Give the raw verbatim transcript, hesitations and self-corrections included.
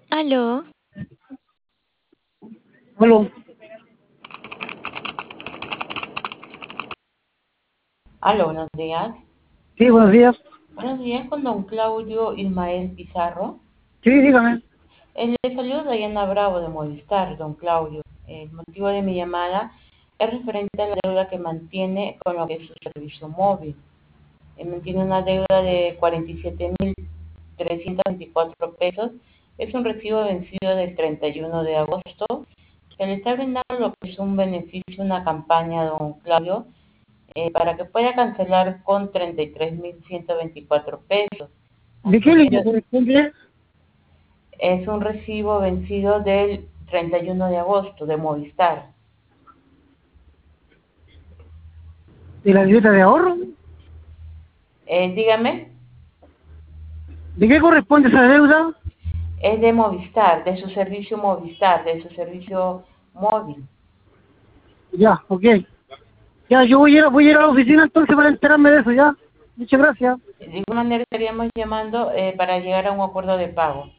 Aló, Aló, Aló, buenos días. sí, buenos días. Buenos días con don Claudio Ismael Pizarro. Sí, dígame. Eh, le saludo Diana Bravo de Movistar, don Claudio. El motivo de mi llamada es referente a la deuda que mantiene con lo que es su servicio móvil. Eh, mantiene una deuda de cuarenta y siete mil trescientos veinticuatro pesos. Es un recibo vencido del treinta y uno de agosto. Se le está brindando lo que es un beneficio, una campaña, don Claudio, eh, para que pueda cancelar con treinta y tres mil ciento veinticuatro pesos. ¿De qué línea Pero corresponde? es un recibo vencido del treinta y uno de agosto de Movistar. ¿De la libreta de ahorro? Eh, dígame, ¿De qué corresponde esa deuda? es de Movistar, de su servicio Movistar, de su servicio móvil. Ya, ok. Ya, yo voy a ir, voy a ir a la oficina entonces para enterarme de eso, ya. Muchas gracias. De igual manera estaríamos llamando eh, para llegar a un acuerdo de pago.